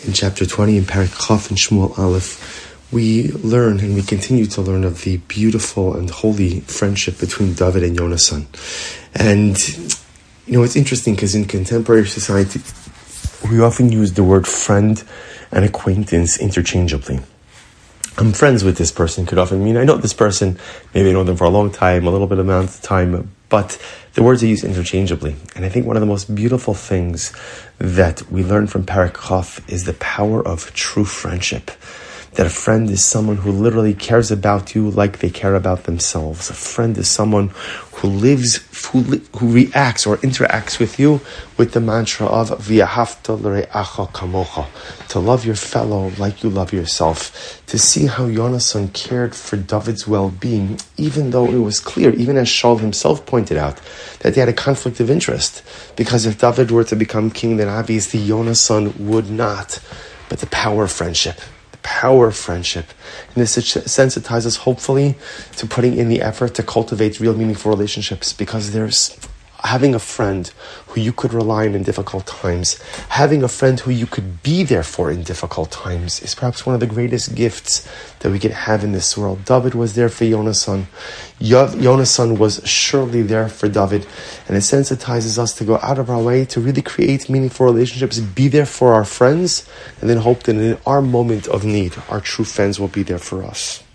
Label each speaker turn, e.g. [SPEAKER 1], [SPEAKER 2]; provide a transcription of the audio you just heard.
[SPEAKER 1] In chapter 20 in Parak Chaf and Shmuel Aleph, we learn and we continue to learn of the beautiful and holy friendship between David and Yonasan. And, it's interesting because in contemporary society, we often use the word friend and acquaintance interchangeably. I'm friends with this person could often mean I know this person, maybe I know them for a long time, a little bit amount of time, but the words are used interchangeably. And I think one of the most beautiful things that we learn from Parak Chaf is the power of true friendship. That a friend is someone who literally cares about you like they care about themselves. A friend is someone who reacts or interacts with you with the mantra of V'ahavta l're'acha kamocha, to love your fellow like you love yourself. To see how Yonasan cared for David's well-being, even though it was clear, even as Shaul himself pointed out, that they had a conflict of interest. Because if David were to become king, then obviously Yonasan would not. But the power of friendship. Power of friendship. And this sensitizes us, hopefully, to putting in the effort to cultivate real meaningful relationships, because there's having a friend who you could rely on in difficult times, having a friend who you could be there for in difficult times, is perhaps one of the greatest gifts that we can have in this world. David was there for Yonasan. Yonasan was surely there for David, and it sensitizes us to go out of our way to really create meaningful relationships, be there for our friends, and then hope that in our moment of need, our true friends will be there for us.